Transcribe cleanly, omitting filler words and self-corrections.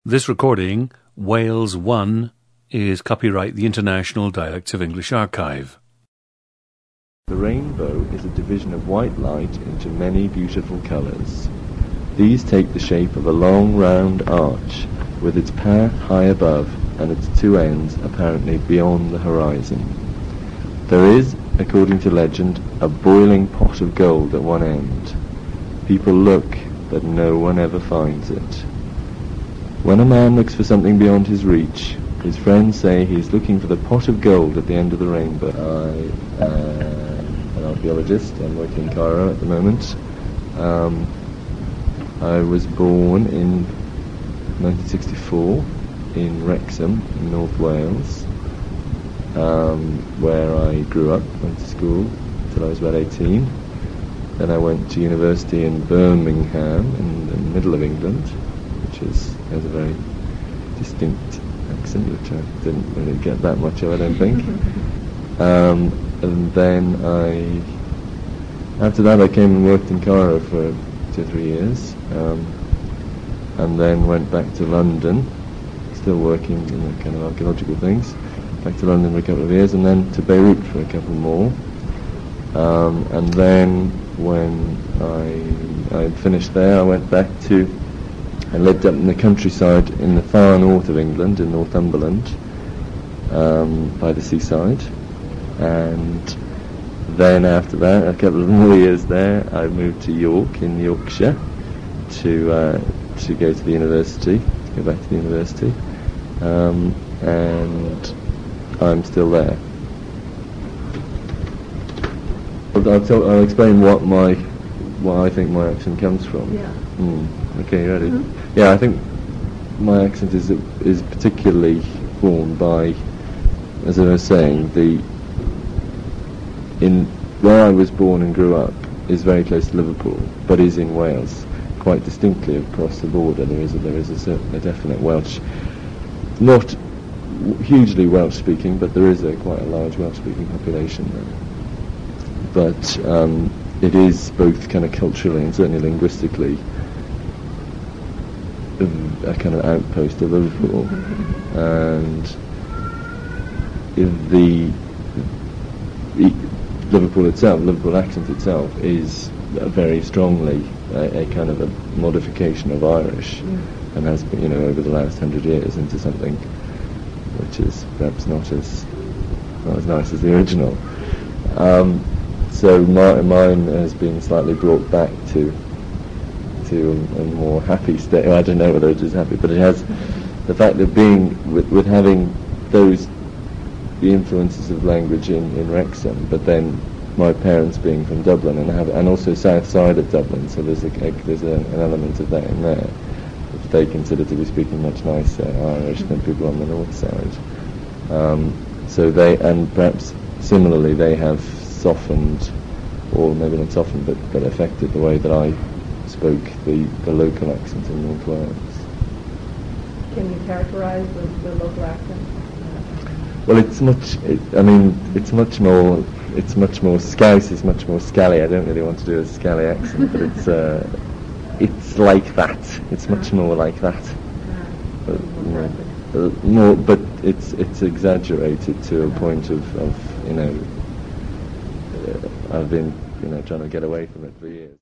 This recording, Wales 1, is copyright the International Dialects of English Archive. The rainbow is a division of white light into many beautiful colours. These take the shape of a long round arch, with its path high above and its two ends apparently beyond the horizon. There is, according to legend, a boiling pot of gold at one end. People look, but no one ever finds it. When a man looks for something beyond his reach, his friends say he is looking for the pot of gold at the end of the rainbow. I am an archaeologist. I'm working in Cairo at the moment. I was born in 1964 in Wrexham, in North Wales, where I grew up, went to school until I was about 18. Then I went to university in Birmingham, in the middle of England, which has a very distinct accent, which I didn't really get that much of, I don't think. And then after that I came and worked in Cairo for 2 or 3 years, and then went back to London, still working in the kind of archaeological things, back to London for a couple of years, and then to Beirut for a couple more. And then when I finished there, I went back I lived up in the countryside in the far north of England, in Northumberland, by the seaside. And then after that, a couple of more years there, I moved to York, in Yorkshire, to go to the university, to go back to the university. And I'm still there. I'll explain what I think my accent comes from. Yeah. Okay, you ready? Mm-hmm. Yeah, I think my accent is particularly formed by, as I was saying, where I was born and grew up is very close to Liverpool, but is in Wales, quite distinctly across the border. There is a definite Welsh, not hugely Welsh speaking, but there is quite a large Welsh speaking population there. But it is both kind of culturally and certainly linguistically a kind of outpost of Liverpool, and the Liverpool accent itself is very strongly a kind of a modification of Irish, and has been, over the last 100 years into something which is perhaps not as nice as the original. So mine has been slightly brought back to a more happy state. I don't know whether it is happy, but it has the fact of being with having the influences of language in Wrexham, but then my parents being from Dublin and also south side of Dublin, so there's an element of that in there, which they consider to be speaking much nicer Irish than people on the north side. So and perhaps similarly they have softened, or maybe not softened, but affected the way that I spoke the local accent in North Wales. Can you characterize the local accent? Well, it's much more Scouse is much more scally. I don't really want to do a scally accent, but it's like that. It's much more like that. But it's exaggerated to a point of I've been trying to get away from it for years.